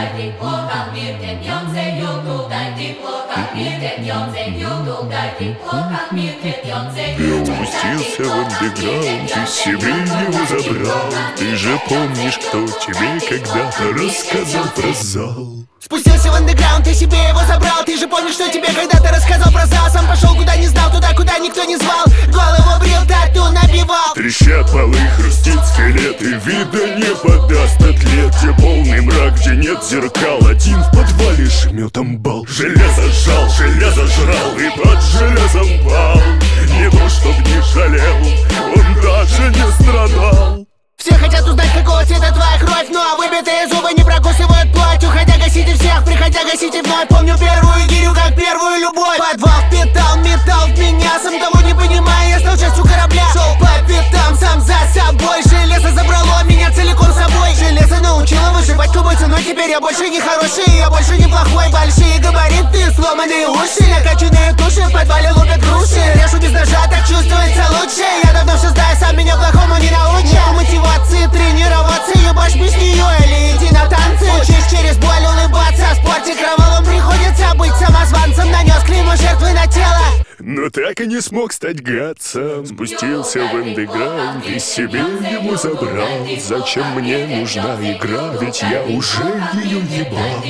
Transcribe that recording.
Спустился в андеграунд и себе его забрал. Ты же помнишь, кто тебе когда-то рассказал про зал? Спустился в андеграунд, ты себе его забрал. Ты же помнишь, что тебе когда-то рассказал про зал. Сам пошел куда не знал, туда, куда никто не звал. Голову брил, тату набивал. Трещат полы, хрустит скелет, и вида не подаст атлет. Где полный мрак, где нет зеркал, один в подвале жмет амбал. Железо жал, железо жрал и под железом пал. Не то чтоб не жалел, он даже не страдал. Все хотят узнать, какого цвета твоя кровь, но выбитые зубы не прокусывают плоть. Уходя гасите всех, приходя гасите вновь. Помню первую гирю, как первую любовь. Подвал впитал металл в меня, сам того не понимая, я стал частью корабля. Шел по пятам, сам за собой. Железо забрало меня целиком собой. Железо научило выживать любой ценой. Теперь я больше не хороший, я больше не плохой. Большие габариты, сломанные уши, накачанные туши, в подвале лупят груши. Режу без ножа, так чувствуется лучше. Я давно все знаю, сам меня плохому не научил. Мотивации тренироваться, ебашь без нее или идти на танцы. Учись через боль улыбаться, в спорте кровавым приходится быть самозванцем. Нанес клеймо жертвы на тело, но так и не смог стать гадцем. Спустился в андеграунд и себе его забрал. Зачем мне нужна игра, ведь я уже ее ебал.